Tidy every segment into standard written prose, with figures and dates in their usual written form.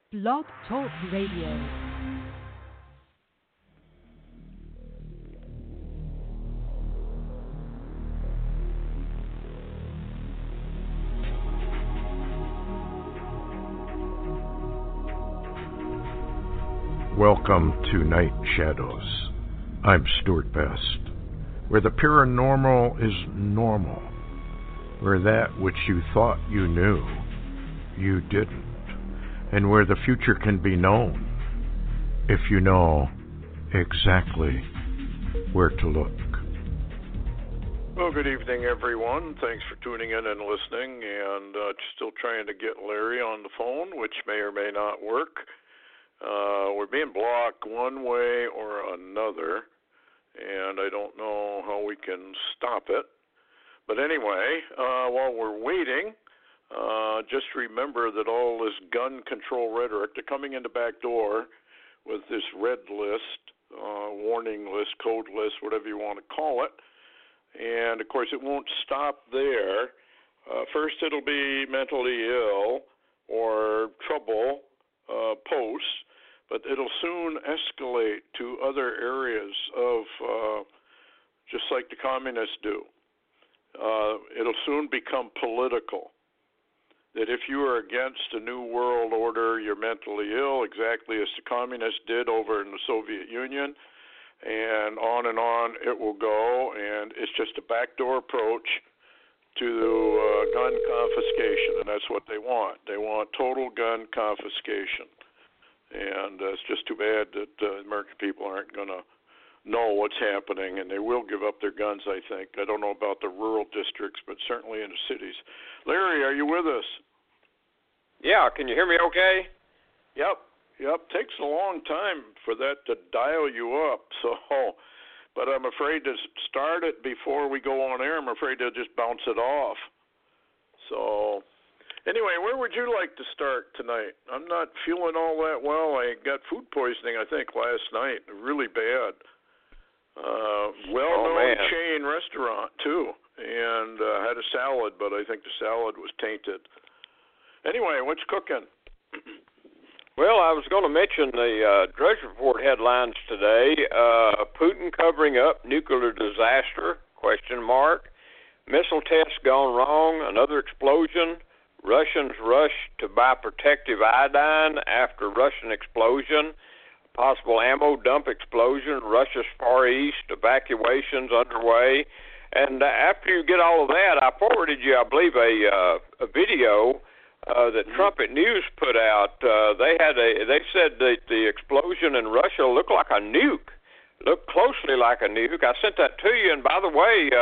Blog Talk Radio. Welcome to Night Shadows. I'm Stuart Best, where the paranormal is normal, where that which you thought you knew, you didn't, and where the future can be known if you know exactly where to look. Well, good evening, everyone. Thanks for tuning in and listening, and still trying to get Larry on the phone, which may or may not work. We're being blocked one way or another, and I don't know how we can stop it. But anyway, while we're waiting, just remember that all this gun control rhetoric, they're coming in the back door with this red list, warning list, code list, whatever you want to call it. And, of course, it won't stop there. First, it'll be mentally ill or trouble posts, but it'll soon escalate to other areas of just like the communists do. It'll soon become political. That if you are against a new world order, you're mentally ill, exactly as the communists did over in the Soviet Union, and on it will go, and it's just a backdoor approach to gun confiscation, and that's what they want. They want total gun confiscation, and it's just too bad that the American people aren't going to know what's happening, and they will give up their guns, I think. I don't know about the rural districts, but certainly in the cities. Larry, are you with us? Yeah, can you hear me okay? Yep. Takes a long time for that to dial you up, but I'm afraid to start it before we go on air. I'm afraid to just bounce it off. So, anyway, where would you like to start tonight? I'm not feeling all that well. I got food poisoning, I think, last night, really bad. Well-known chain restaurant, too, and had a salad, but I think the salad was tainted. Anyway, what's cooking? Well, I was going to mention the Drudge Report headlines today. Putin covering up nuclear disaster, ? Missile test gone wrong, another explosion. Russians rush to buy protective iodine after Russian explosion. Possible ammo dump explosion, Russia's Far East, evacuations underway. And after you get all of that, I forwarded you, I believe, a video that Trumpet News put out. They said that the explosion in Russia looked like a nuke, looked closely like a nuke. I sent that to you, and by the way,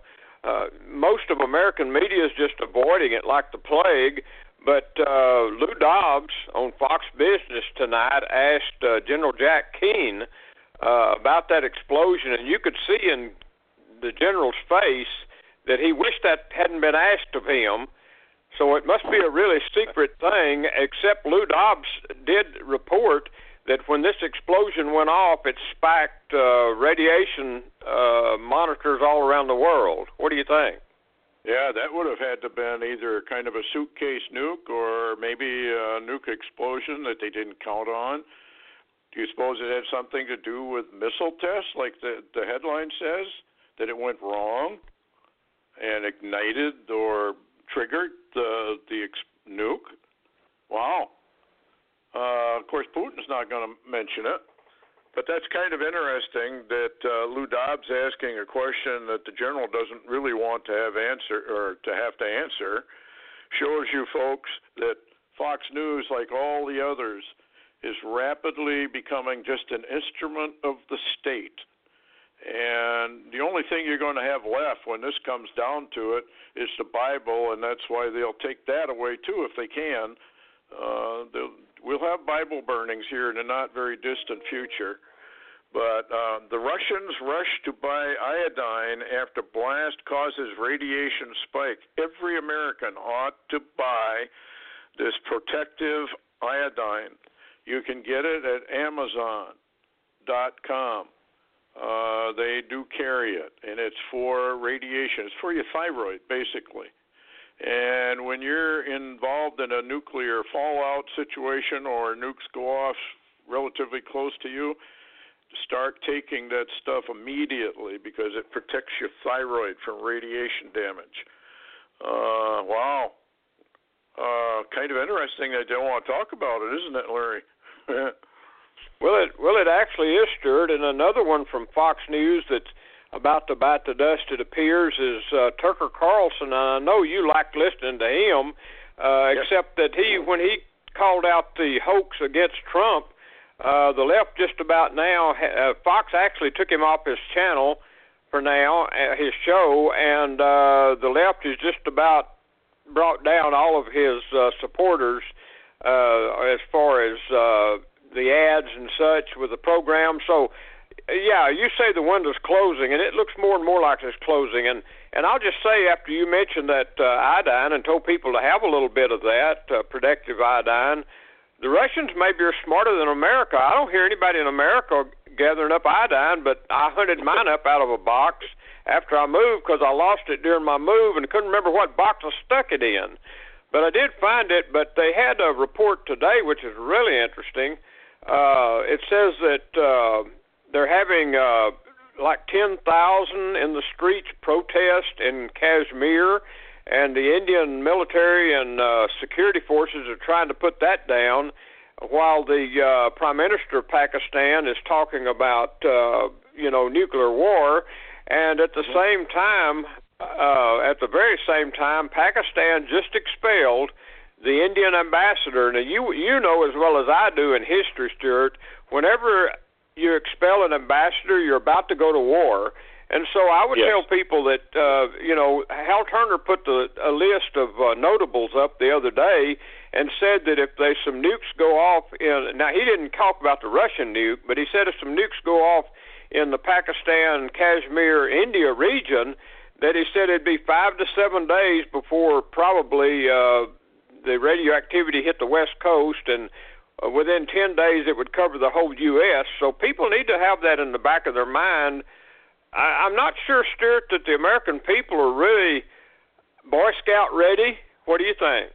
most of American media is just avoiding it like the plague. But Lou Dobbs on Fox Business tonight asked General Jack Keane about that explosion, and you could see in the general's face that he wished that hadn't been asked of him. So it must be a really secret thing, except Lou Dobbs did report that when this explosion went off, it spiked radiation monitors all around the world. What do you think? Yeah, that would have had to been either kind of a suitcase nuke or maybe a nuke explosion that they didn't count on. Do you suppose it had something to do with missile tests, like the headline says, that it went wrong and ignited or triggered the nuke? Wow. Of course, Putin's not going to mention it. But that's kind of interesting that Lou Dobbs asking a question that the general doesn't really want to have to answer shows you folks that Fox News, like all the others, is rapidly becoming just an instrument of the state. And the only thing you're going to have left when this comes down to it is the Bible, and that's why they'll take that away too if they can. We'll have Bible burnings here in the not very distant future. But the Russians rush to buy iodine after blast causes radiation spike. Every American ought to buy this protective iodine. You can get it at Amazon.com. They do carry it, and it's for radiation. It's for your thyroid, basically. And when you're involved in a nuclear fallout situation or nukes go off relatively close to you, start taking that stuff immediately because it protects your thyroid from radiation damage. Wow. Kind of interesting. I don't want to talk about it, isn't it, Larry? Well, it actually is, Stuart. And another one from Fox News that's about to bite the dust, it appears, is Tucker Carlson. And I know you liked listening to him, except that when he called out the hoax against Trump, the left just about now, Fox actually took him off his channel for now, his show, and the left is just about brought down all of his supporters as far as the ads and such with the program. So, yeah, you say the window's closing, and it looks more and more like it's closing. And I'll just say, after you mentioned that iodine and told people to have a little bit of that protective iodine, the Russians maybe are smarter than America. I don't hear anybody in America gathering up iodine, but I hunted mine up out of a box after I moved because I lost it during my move and couldn't remember what box I stuck it in. But I did find it, but they had a report today, which is really interesting. It says that they're having like 10,000 in the streets protest in Kashmir, and the Indian military and security forces are trying to put that down, while the Prime Minister of Pakistan is talking about, nuclear war. And at the same time, at the very same time, Pakistan just expelled the Indian ambassador. Now, you know as well as I do in history, Stuart, whenever you expel an ambassador, you're about to go to war. And so I would tell people that, Hal Turner put a list of notables up the other day and said that if there's some nukes go off now he didn't talk about the Russian nuke, but he said if some nukes go off in the Pakistan, Kashmir, India region, that he said it'd be 5 to 7 days before probably the radioactivity hit the West Coast, and within 10 days it would cover the whole U.S. So people need to have that in the back of their mind. I'm not sure, Stuart, that the American people are really Boy Scout ready. What do you think?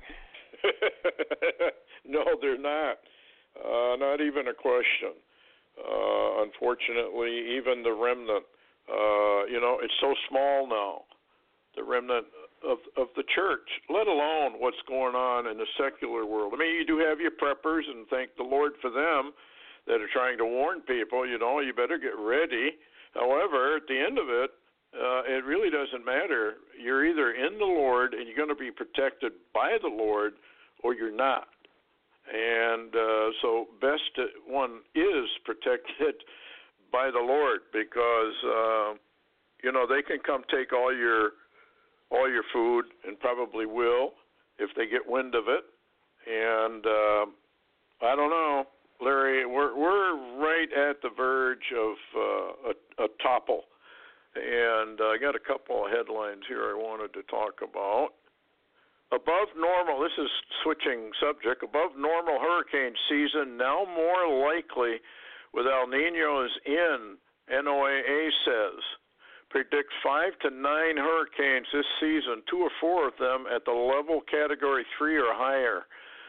No, they're not. Not even a question. Unfortunately, even the remnant, it's so small now, the remnant of the church, let alone what's going on in the secular world. I mean, you do have your preppers, and thank the Lord for them that are trying to warn people, you better get ready. However, at the end of it, it really doesn't matter. You're either in the Lord and you're going to be protected by the Lord, or you're not. And so best one is protected by the Lord, because they can come take all your food, and probably will if they get wind of it. And I don't know, Larry, we're right at the verge of a topple. And I got a couple of headlines here I wanted to talk about. Above normal, this is switching subject, above normal hurricane season now more likely with El Nino's in, NOAA says. Predicts 5 to 9 hurricanes this season, 2 or 4 of them at the level category 3 or higher.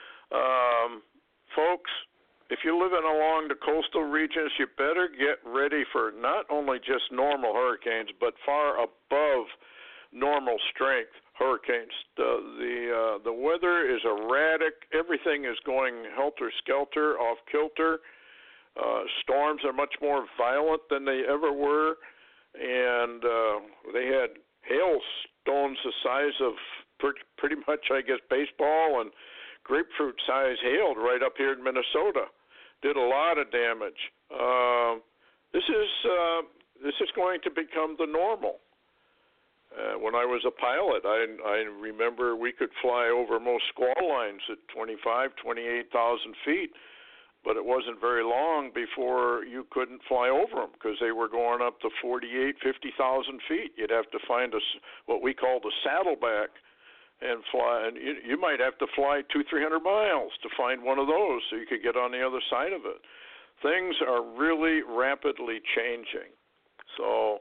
Folks, if you're living along the coastal regions, you better get ready for not only just normal hurricanes, but far above normal strength hurricanes. The weather is erratic. Everything is going helter-skelter, off-kilter. Storms are much more violent than they ever were. And they had hailstones the size of pretty much, I guess, baseball and grapefruit size hail right up here in Minnesota. Did a lot of damage. This is going to become the normal. When I was a pilot, I remember we could fly over most squall lines at 28,000 feet. But it wasn't very long before you couldn't fly over them because they were going up to 48,000, 50,000 feet. You'd have to find what we call the saddleback and fly. And you might have to fly 200-300 miles to find one of those so you could get on the other side of it. Things are really rapidly changing. So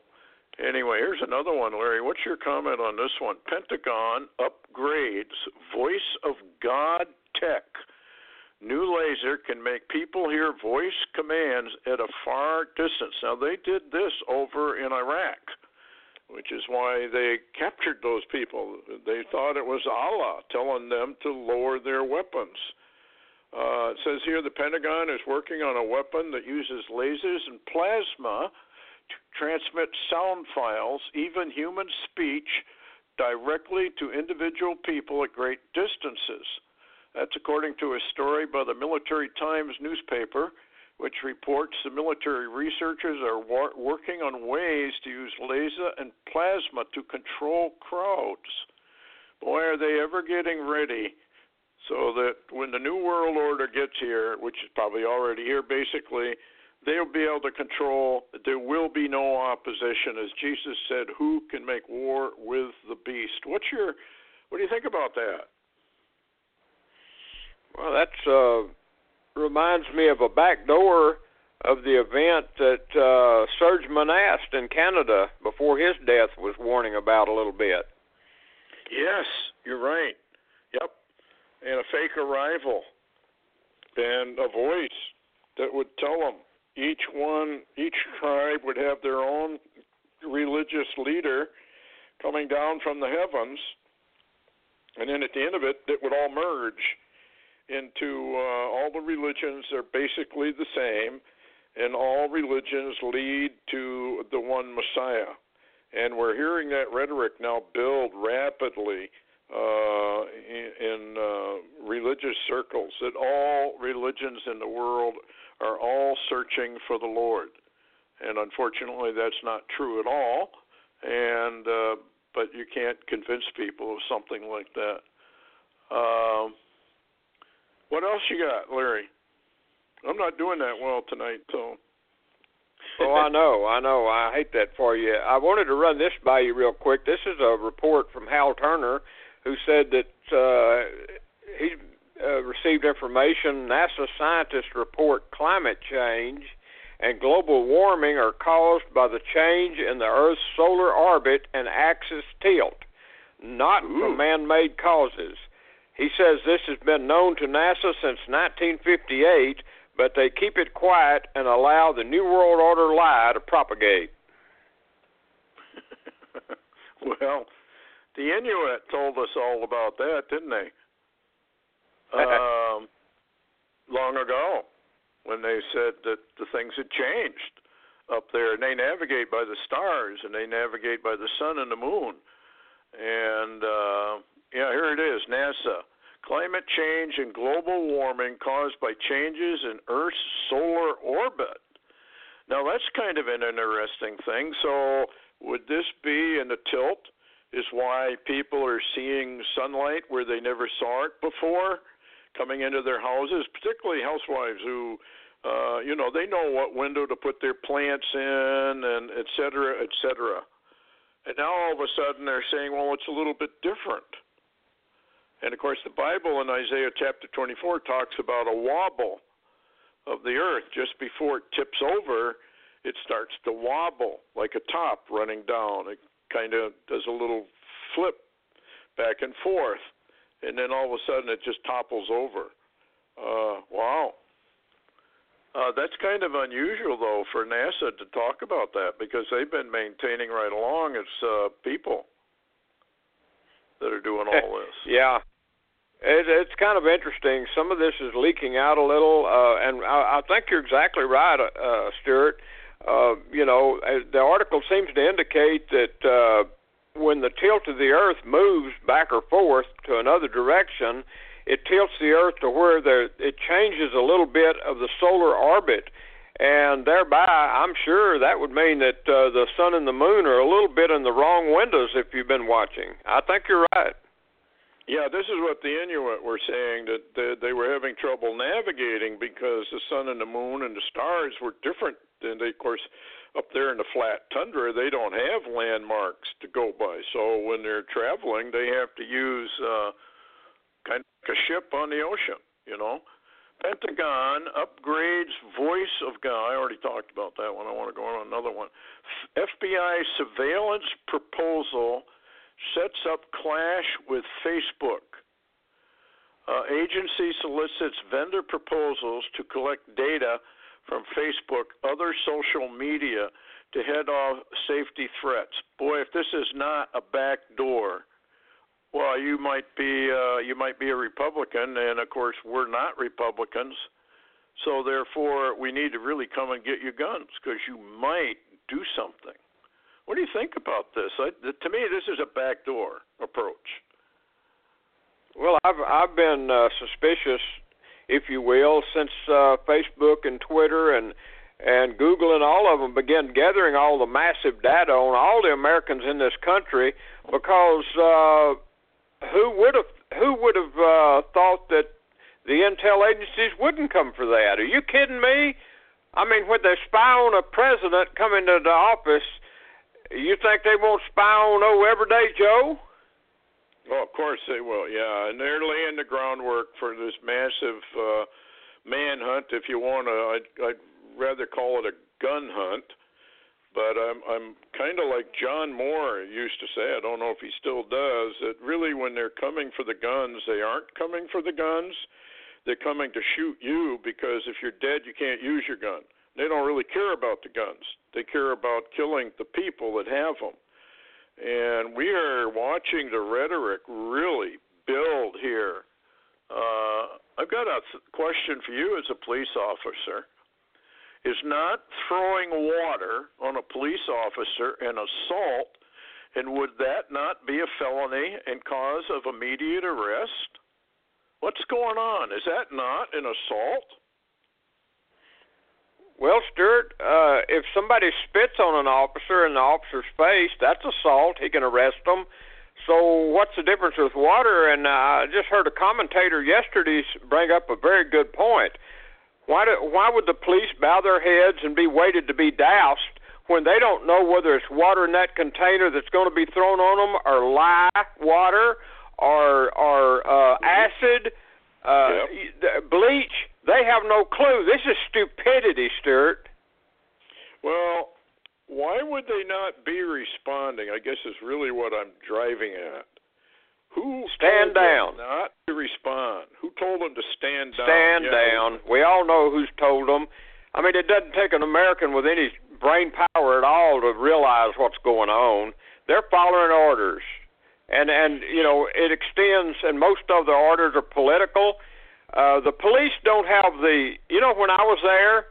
Anyway, here's another one, Larry. What's your comment on this one? Pentagon upgrades Voice of God tech. New laser can make people hear voice commands at a far distance. Now, they did this over in Iraq, which is why they captured those people. They thought it was Allah telling them to lower their weapons. It says here the Pentagon is working on a weapon that uses lasers and plasma to transmit sound files, even human speech, directly to individual people at great distances. That's according to a story by the Military Times newspaper, which reports the military researchers are working on ways to use laser and plasma to control crowds. Boy, are they ever getting ready so that when the New World Order gets here, which is probably already here basically, they'll be able to control, there will be no opposition. As Jesus said, who can make war with the beast? What do you think about that? Well, that reminds me of a back door of the event that Serge Monast in Canada before his death was warning about a little bit. Yes, you're right. Yep. And a fake arrival and a voice that would tell them. Each tribe would have their own religious leader coming down from the heavens, and then at the end of it, it would all merge into all the religions are basically the same, and all religions lead to the one Messiah. And we're hearing that rhetoric now build rapidly in religious circles, that all religions in the world are all searching for the Lord. And unfortunately, that's not true at all. And but you can't convince people of something like that. What else you got, Larry? I'm not doing that well tonight, so. Oh, I know. I hate that for you. I wanted to run this by you real quick. This is a report from Hal Turner, who said that he received information. NASA scientists report climate change and global warming are caused by the change in the Earth's solar orbit and axis tilt, not from man-made causes. He says this has been known to NASA since 1958, but they keep it quiet and allow the New World Order lie to propagate. Well, the Inuit told us all about that, didn't they? Long ago, when they said that the things had changed up there, and they navigate by the stars, and they navigate by the sun and the moon. And, here it is, NASA. Climate change and global warming caused by changes in Earth's solar orbit. Now, that's kind of an interesting thing. So would this be in the tilt is why people are seeing sunlight where they never saw it before coming into their houses, particularly housewives who, they know what window to put their plants in and et cetera, et cetera. And now all of a sudden they're saying, well, it's a little bit different. And, of course, the Bible in Isaiah chapter 24 talks about a wobble of the earth. Just before it tips over, it starts to wobble like a top running down. It kind of does a little flip back and forth, and then all of a sudden it just topples over. Wow. That's kind of unusual, though, for NASA to talk about that because they've been maintaining right along it's people that are doing all this. Yeah. It's kind of interesting. Some of this is leaking out a little, and I think you're exactly right, Stuart. The article seems to indicate that when the tilt of the Earth moves back or forth to another direction, it tilts the Earth to where it changes a little bit of the solar orbit, and thereby, I'm sure that would mean that the sun and the moon are a little bit in the wrong windows if you've been watching. I think you're right. Yeah, this is what the Inuit were saying, that they were having trouble navigating because the sun and the moon and the stars were different. And they, of course, up there in the flat tundra, they don't have landmarks to go by. So when they're traveling, they have to use kind of like a ship on the ocean, Pentagon upgrades voice of guy. I already talked about that one. I want to go on another one. FBI surveillance proposal sets up clash with Facebook. Agency solicits vendor proposals to collect data from Facebook, other social media, to head off safety threats. Boy, if this is not a backdoor, well, you might be a Republican, and of course we're not Republicans, so therefore we need to really come and get your guns because you might do something. What do you think about this? To me, this is a backdoor approach. Well, I've been suspicious, if you will, since Facebook and Twitter and Google and all of them began gathering all the massive data on all the Americans in this country, because who would have thought that the intel agencies wouldn't come for that? Are you kidding me? I mean, when they spy on a president coming to the office, you think they won't spy on Everyday Joe? Oh, of course they will, yeah. And they're laying the groundwork for this massive manhunt, if you want to. I'd rather call it a gun hunt. But I'm kind of like John Moore used to say, I don't know if he still does, that really when they're coming for the guns, they aren't coming for the guns. They're coming to shoot you because if you're dead, you can't use your gun. They don't really care about the guns. They care about killing the people that have them. And we are watching the rhetoric really build here. I've got a question for you as a police officer. Is not throwing water on a police officer an assault, and would that not be a felony and cause of immediate arrest? What's going on? Is that not an assault? Well, Stuart, if somebody spits on an officer in the officer's face, that's assault. He can arrest them. So what's the difference with water? And I just heard a commentator yesterday bring up a very good point. Why would the police bow their heads and be waited to be doused when they don't know whether it's water in that container that's going to be thrown on them, or lye water, or acid, bleach? They have no clue. This is stupidity, Stuart. Well, why would they not be responding, I guess is really what I'm driving at. Who stand down? Not to respond. Who told them to stand down? Stand down. We all know who's told them. I mean, it doesn't take an American with any brain power at all to realize what's going on. They're following orders. And you know, it extends, and most of the orders are political. The police don't have the, you know, when I was there,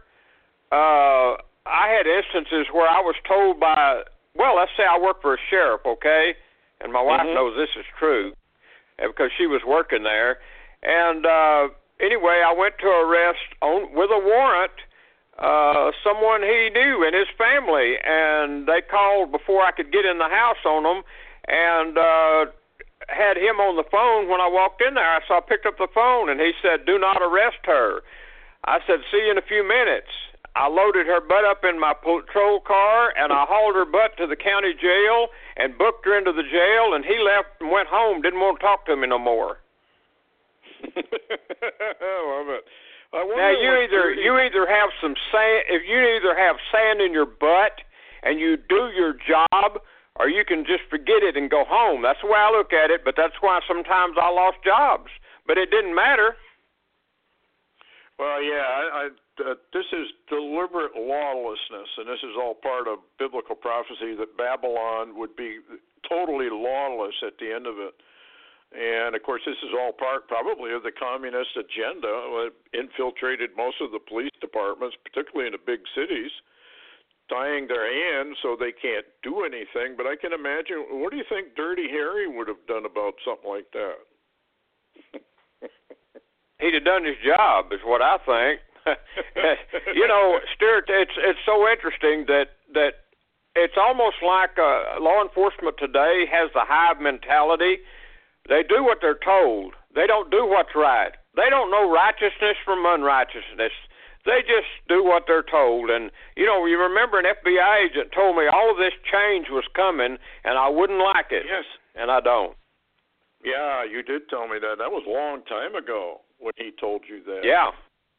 I had instances where I was told by, well, let's say I work for a sheriff, okay? And my wife knows this is true because she was working there. And anyway, I went to arrest with a warrant someone he knew in his family, and they called before I could get in the house on them, and had him on the phone when I walked in there. So I picked up the phone, and he said, "Do not arrest her." I said, "See you in a few minutes." I loaded her butt up in my patrol car, and I hauled her butt to the county jail and booked her into the jail, and he left and went home, didn't want to talk to me no more. I love it. Now, you either have some sand, if you either have sand in your butt and you do your job, or you can just forget it and go home. That's the way I look at it, but that's why sometimes I lost jobs. But it didn't matter. Well, yeah, this is deliberate lawlessness, and this is all part of biblical prophecy that Babylon would be totally lawless at the end of it. And, of course, this is all part probably of the communist agenda, infiltrated most of the police departments, particularly in the big cities, tying their hands so they can't do anything. But I can imagine, what do you think Dirty Harry would have done about something like that? He'd have done his job, is what I think. You know, Stuart, it's so interesting that it's almost like law enforcement today has the hive mentality. They do what they're told. They don't do what's right. They don't know righteousness from unrighteousness. They just do what they're told. And, you know, you remember an FBI agent told me all of this change was coming, and I wouldn't like it. Yes. And I don't. Yeah, you did tell me that. That was a long time ago when he told you that. Yeah.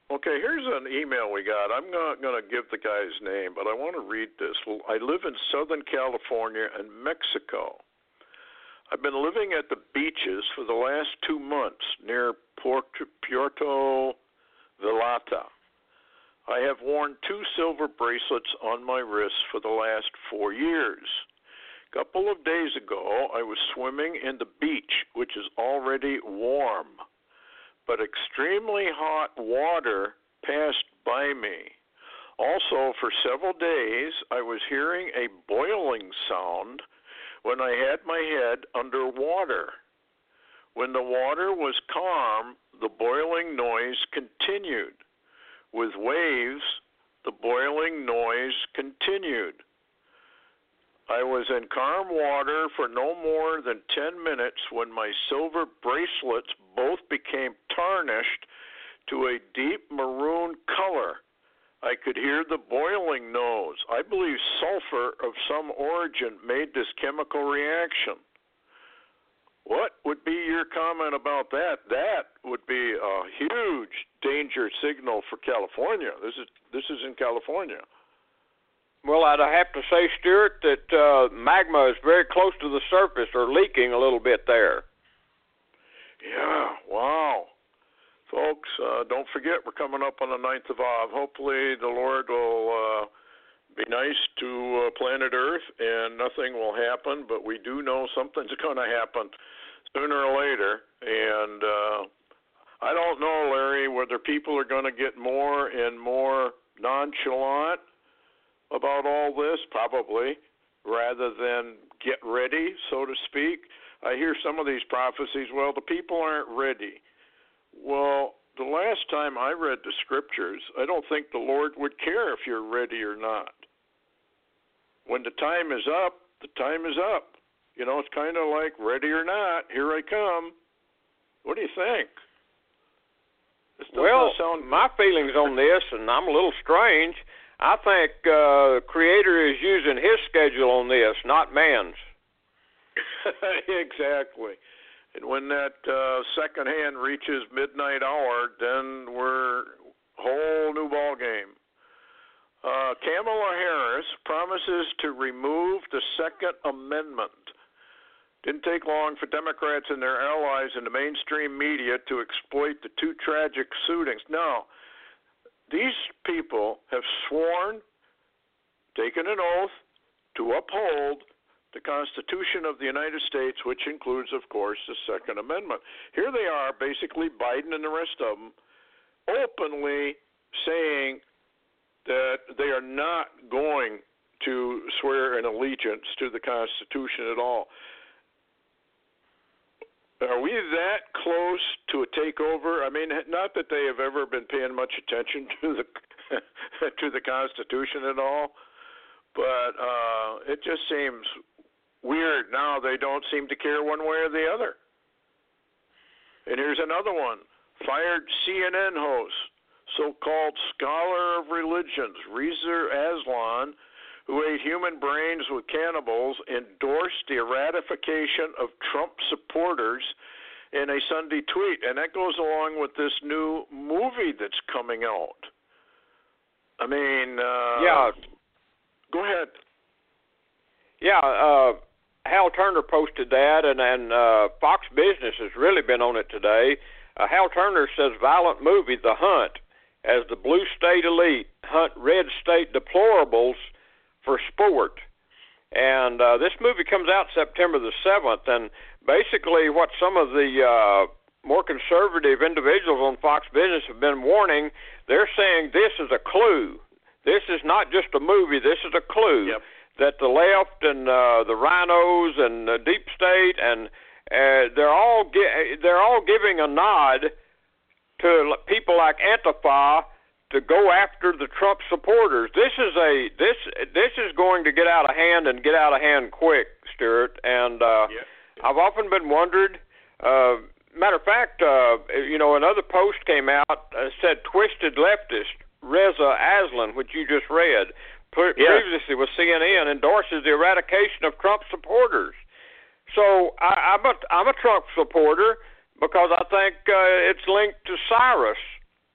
Okay, here's an email we got. I'm not going to give the guy's name, but I want to read this. I live in Southern California and Mexico. I've been living at the beaches for the last 2 months near Puerto Vallarta. I have worn 2 silver bracelets on my wrists for the last 4 years. A couple of days ago, I was swimming in the beach, which is already warm, but extremely hot water passed by me. Also, for several days, I was hearing a boiling sound when I had my head under water. When the water was calm, the boiling noise continued. With waves, the boiling noise continued. I was in calm water for no more than 10 minutes when my silver bracelets both became tarnished to a deep maroon color. I could hear the boiling noise. I believe sulfur of some origin made this chemical reaction. What would be your comment about that? That would be a huge danger signal for California. This is in California. Well, I'd have to say, Stuart, that magma is very close to the surface or leaking a little bit there. Yeah, wow. Folks, don't forget we're coming up on the 9th of Av. Hopefully the Lord will be nice to planet Earth and nothing will happen, but we do know something's going to happen sooner or later. And I don't know, Larry, whether people are going to get more and more nonchalant about all this, probably, rather than get ready, so to speak. I hear some of these prophecies, well, the people aren't ready. Well, the last time I read the scriptures, I don't think the Lord would care if you're ready or not. When the time is up, the time is up. You know, it's kind of like ready or not, here I come. What do you think? Well, my feelings on this, and I'm a little strange, I think the Creator is using His schedule on this, not man's. Exactly. And when that second hand reaches midnight hour, then we're whole new ball game. Kamala Harris promises to remove the Second Amendment. Didn't take long for Democrats and their allies in the mainstream media to exploit the 2 tragic shootings. Now, these people have sworn, taken an oath, to uphold the Constitution of the United States, which includes, of course, the Second Amendment. Here they are, basically, Biden and the rest of them, openly saying that they are not going to swear an allegiance to the Constitution at all. Are we that close to a takeover? I mean, not that they have ever been paying much attention to the to the Constitution at all, but it just seems weird now. They don't seem to care one way or the other. And here's another one. Fired CNN host, so-called scholar of religions, Reza Aslan, who ate human brains with cannibals, endorsed the ratification of Trump supporters in a Sunday tweet. And that goes along with this new movie that's coming out. I mean, yeah. Go ahead. Yeah, Hal Turner posted that, and Fox Business has really been on it today. Hal Turner says violent movie, The Hunt, as the blue state elite hunt red state deplorables for sport. And this movie comes out September the 7th, and basically what some of the more conservative individuals on Fox Business have been warning, they're saying this is a clue. This is not just a movie, this is a clue. Yep. That the left and the rhinos and the deep state and they're all giving a nod to people like Antifa to go after the Trump supporters. This is going to get out of hand and get out of hand quick, Stuart. And I've often been wondered. Matter of fact, another post came out said twisted leftist Reza Aslan, which you just read, previously with CNN, endorses the eradication of Trump supporters. So I'm a Trump supporter because I think it's linked to Cyrus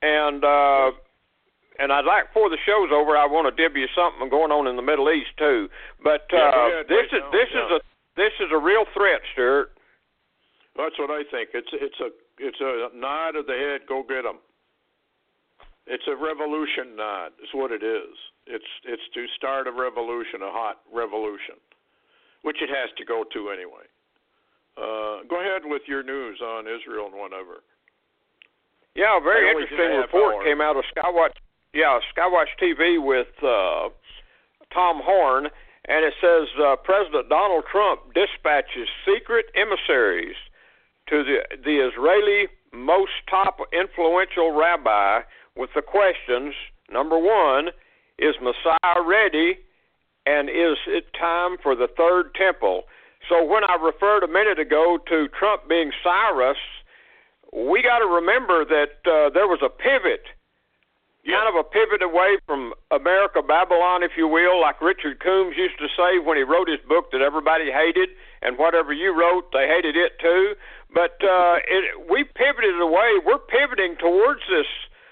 And I'd like, before the show's over, I want to dib you something going on in the Middle East too. But this is a real threat, Stuart. That's what I think. It's a nod of the head. Go get them. It's a revolution nod. Is what it is. It's to start a revolution, a hot revolution, which it has to go to anyway. Go ahead with your news on Israel and whatever. Yeah, a very interesting report came out of Skywatch. Yeah, Skywatch TV with Tom Horn, and it says President Donald Trump dispatches secret emissaries to the Israeli most top influential rabbi with the questions, number one, is Messiah ready, and is it time for the third temple? So when I referred a minute ago to Trump being Cyrus, we got to remember that there was a pivot, kind of a pivot away from America, Babylon, if you will, like Richard Coombs used to say when he wrote his book that everybody hated, and whatever you wrote, they hated it too. But we pivoted away. We're pivoting towards this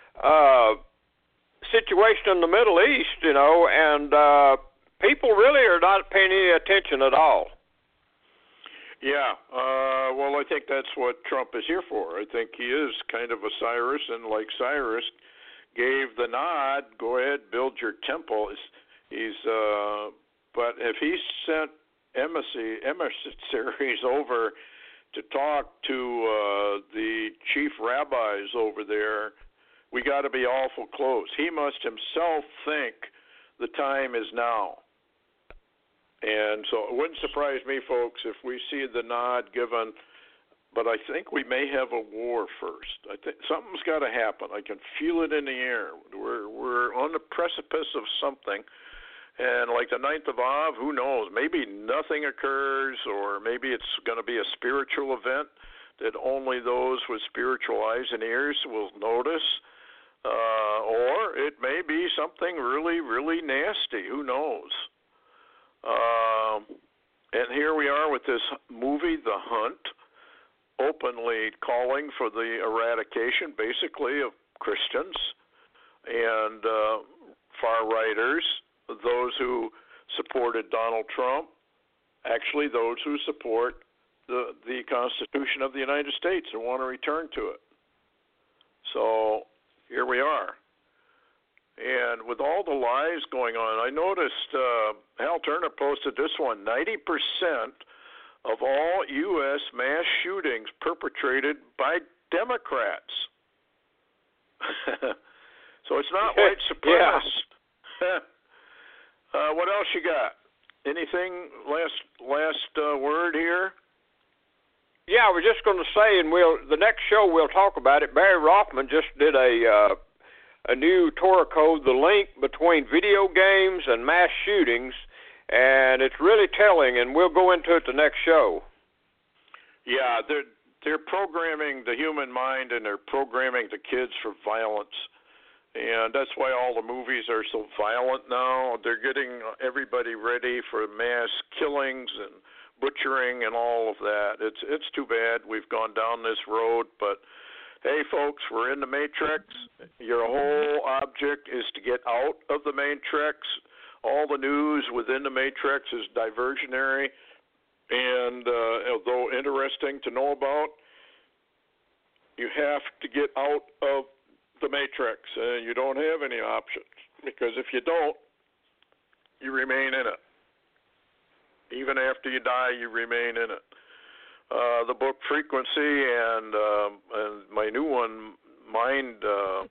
situation in the Middle East, and people really are not paying any attention at all. Yeah, well, I think that's what Trump is here for. I think he is kind of a Cyrus, and like Cyrus gave the nod, go ahead, build your temple. But if he sent emissaries over to talk to the chief rabbis over there, we got to be awful close. He must himself think the time is now. And so it wouldn't surprise me, folks, if we see the nod given, but I think we may have a war first. I think something's got to happen. I can feel it in the air. We're on the precipice of something. And like the 9th of Av, who knows? Maybe nothing occurs, or maybe it's going to be a spiritual event that only those with spiritual eyes and ears will notice. Or it may be something really, really nasty. Who knows? And here we are with this movie, The Hunt, openly calling for the eradication, basically, of Christians and far-righters, those who supported Donald Trump, actually those who support the Constitution of the United States and want to return to it. So here we are. And with all the lies going on, I noticed Hal Turner posted this one, 90% of all U.S. mass shootings perpetrated by Democrats. So it's not white supremacists. What else you got? Anything last word here? Yeah, I was just going to say, and the next show we'll talk about it. Barry Rothman just did a new Torah code, the link between video games and mass shootings, and it's really telling, and we'll go into it the next show. Yeah, they're programming the human mind, and they're programming the kids for violence, and that's why all the movies are so violent now. They're getting everybody ready for mass killings and butchering and all of that. It's too bad we've gone down this road, but hey, folks, we're in the Matrix. Your whole object is to get out of the Matrix. All the news within the Matrix is diversionary, and although interesting to know about, you have to get out of the Matrix, and you don't have any options, because if you don't, you remain in it. Even after you die, you remain in it. The book Frequency and my new one, Mind,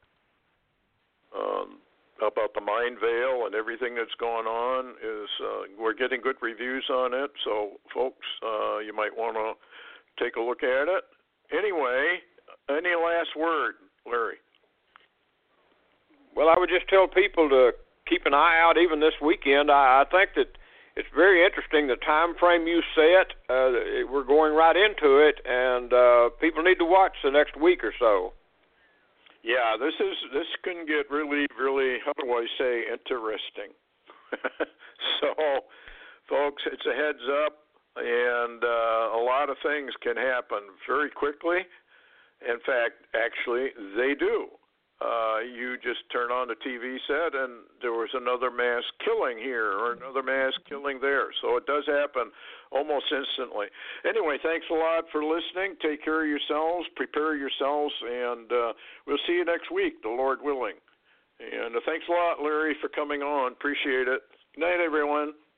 about the mind veil and everything that's going on, is we're getting good reviews on it. So, folks, you might want to take a look at it. Anyway, any last word, Larry? Well, I would just tell people to keep an eye out even this weekend. I think that it's very interesting, the time frame you set. We're going right into it, and people need to watch the next week or so. Yeah, this can get really, really, how do I say, interesting. So, folks, it's a heads up, and a lot of things can happen very quickly. In fact, actually, they do. you just turn on the TV set and there was another mass killing here or another mass killing there. So it does happen almost instantly. Anyway, thanks a lot for listening. Take care of yourselves, prepare yourselves, and we'll see you next week, the Lord willing. And thanks a lot, Larry, for coming on. Appreciate it. Good night, everyone.